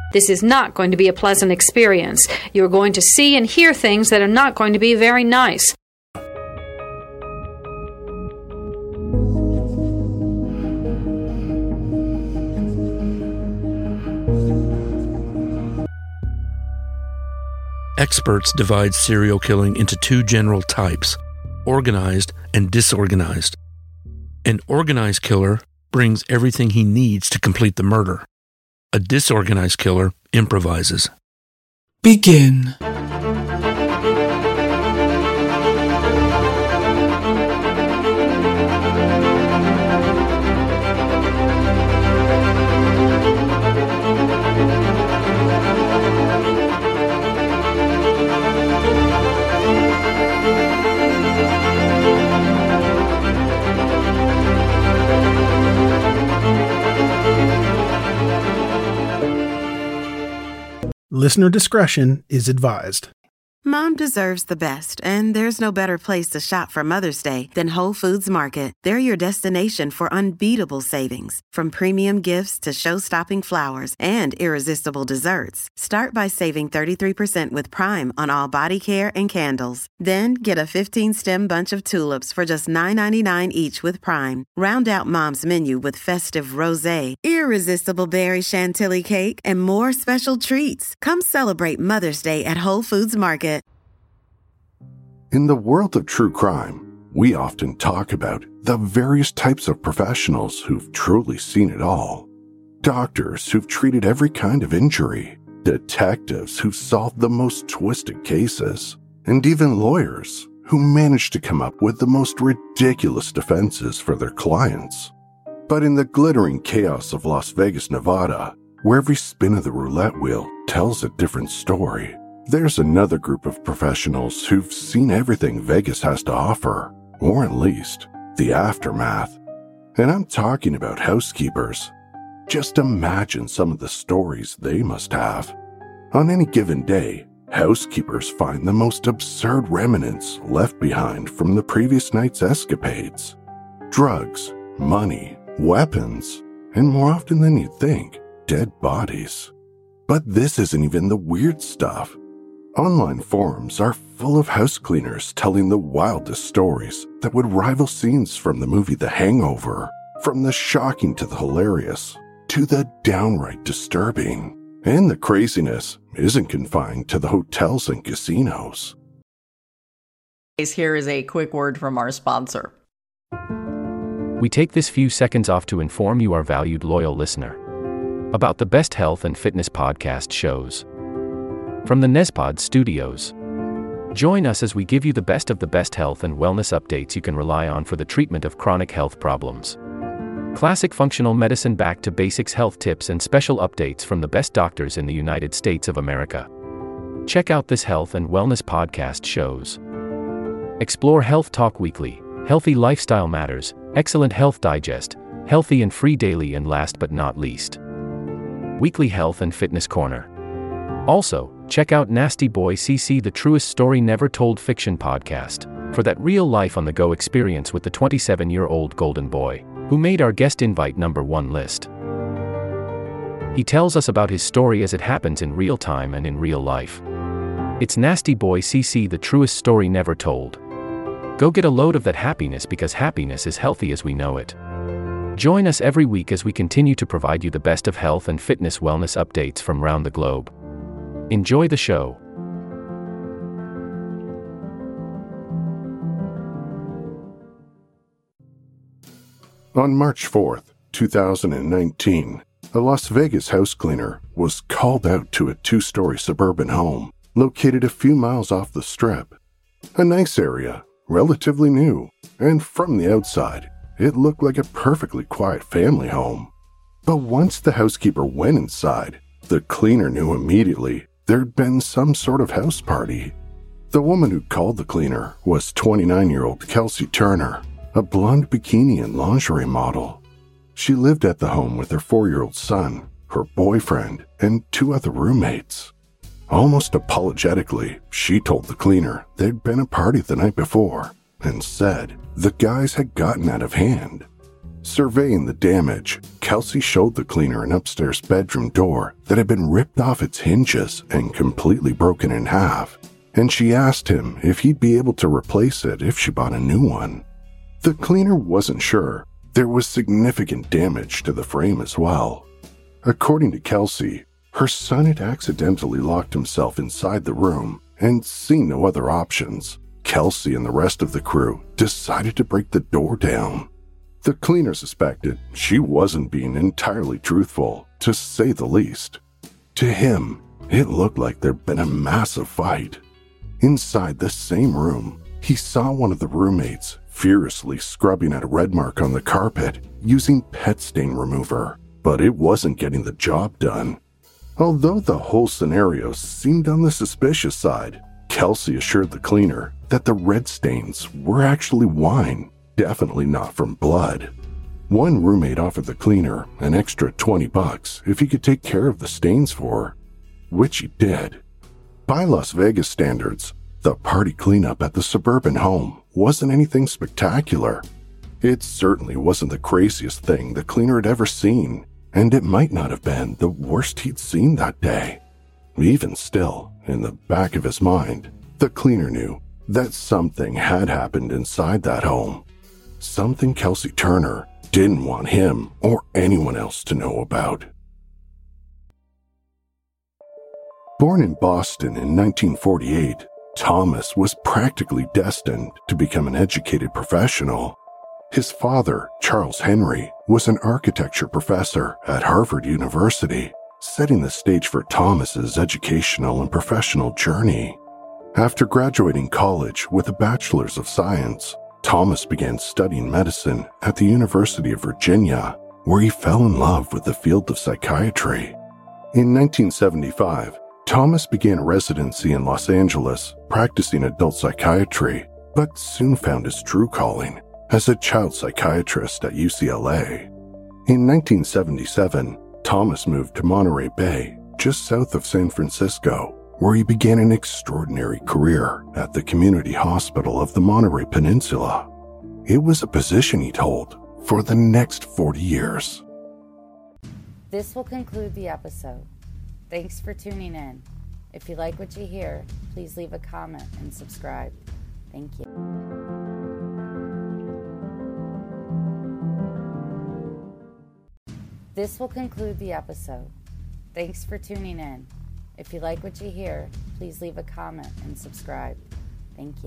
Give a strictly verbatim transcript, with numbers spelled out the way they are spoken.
This is not going to be a pleasant experience. You're going to see and hear things that are not going to be very nice. Experts divide serial killing into two general types, organized and disorganized. An organized killer brings everything he needs to complete the murder. A disorganized killer improvises. Begin. Listener discretion is advised. Mom deserves the best, and there's no better place to shop for Mother's Day than Whole Foods Market. They're your destination for unbeatable savings, from premium gifts to show-stopping flowers and irresistible desserts. Start by saving thirty-three percent with Prime on all body care and candles. Then get a fifteen-stem bunch of tulips for just nine ninety-nine each with Prime. Round out Mom's menu with festive rosé, irresistible berry chantilly cake, and more special treats. Come celebrate Mother's Day at Whole Foods Market. In the world of true crime, we often talk about the various types of professionals who've truly seen it all. Doctors who've treated every kind of injury, detectives who've solved the most twisted cases, and even lawyers who managed to come up with the most ridiculous defenses for their clients. But in the glittering chaos of Las Vegas, Nevada, where every spin of the roulette wheel tells a different story, there's another group of professionals who've seen everything Vegas has to offer, or at least the aftermath. And I'm talking about housekeepers. Just imagine some of the stories they must have. On any given day, housekeepers find the most absurd remnants left behind from the previous night's escapades. Drugs, money, weapons, and more often than you'd think, dead bodies. But this isn't even the weird stuff. Online forums are full of house cleaners telling the wildest stories that would rival scenes from the movie The Hangover, from the shocking to the hilarious, to the downright disturbing. And the craziness isn't confined to the hotels and casinos. Here is a quick word from our sponsor. We take this few seconds off to inform you, our valued loyal listener, about the best health and fitness podcast shows from the Nezpod Studios. Join us as we give you the best of the best health and wellness updates you can rely on for the treatment of chronic health problems. Classic functional medicine back to basics health tips and special updates from the best doctors in the United States of America. Check out this health and wellness podcast shows. Explore Health Talk Weekly, Healthy Lifestyle Matters, Excellent Health Digest, Healthy and Free Daily, and last but not least, Weekly Health and Fitness Corner. Also, check out Nasty Boy C C, the truest story never told fiction podcast, for that real life on the go experience with the twenty-seven-year-old golden boy, who made our guest invite number one list. He tells us about his story as it happens in real time and in real life. It's Nasty Boy C C, the truest story never told. Go get a load of that happiness, because happiness is healthy as we know it. Join us every week as we continue to provide you the best of health and fitness wellness updates from around the globe. Enjoy the show. On March fourth, two thousand nineteen, a Las Vegas house cleaner was called out to a two-story suburban home located a few miles off the Strip. A nice area, relatively new, and from the outside, it looked like a perfectly quiet family home. But once the housekeeper went inside, the cleaner knew immediately there'd been some sort of house party. The woman who called the cleaner was twenty-nine-year-old Kelsey Turner, a blonde bikini and lingerie model. She lived at the home with her four-year-old son, her boyfriend, and two other roommates. Almost apologetically, she told the cleaner there'd been a party the night before and said the guys had gotten out of hand. Surveying the damage, Kelsey showed the cleaner an upstairs bedroom door that had been ripped off its hinges and completely broken in half, and she asked him if he'd be able to replace it if she bought a new one. The cleaner wasn't sure. There was significant damage to the frame as well. According to Kelsey, her son had accidentally locked himself inside the room and, seeing no other options, Kelsey and the rest of the crew decided to break the door down. The cleaner suspected she wasn't being entirely truthful, to say the least. To him, it looked like there'd been a massive fight. Inside the same room, he saw one of the roommates furiously scrubbing at a red mark on the carpet using pet stain remover, but it wasn't getting the job done. Although the whole scenario seemed on the suspicious side, Kelsey assured the cleaner that the red stains were actually wine, definitely not from blood. One roommate offered the cleaner an extra twenty bucks if he could take care of the stains for her, which he did. By Las Vegas standards, the party cleanup at the suburban home wasn't anything spectacular. It certainly wasn't the craziest thing the cleaner had ever seen, and it might not have been the worst he'd seen that day. Even still, in the back of his mind, the cleaner knew that something had happened inside that home. Something Kelsey Turner didn't want him or anyone else to know about. Born in Boston in nineteen forty-eight, Thomas was practically destined to become an educated professional. His father, Charles Henry, was an architecture professor at Harvard University, setting the stage for Thomas's educational and professional journey. After graduating college with a bachelor's of science, Thomas began studying medicine at the University of Virginia, where he fell in love with the field of psychiatry. In nineteen seventy-five, Thomas began residency in Los Angeles, practicing adult psychiatry, but soon found his true calling as a child psychiatrist at U C L A. In nineteen seventy-seven, Thomas moved to Monterey Bay, just south of San Francisco, where he began an extraordinary career at the community hospital of the Monterey Peninsula. It was a position, he told, for the next forty years. This will conclude the episode. Thanks for tuning in. If you like what you hear, please leave a comment and subscribe. Thank you. This will conclude the episode. Thanks for tuning in. If you like what you hear, please leave a comment and subscribe. Thank you.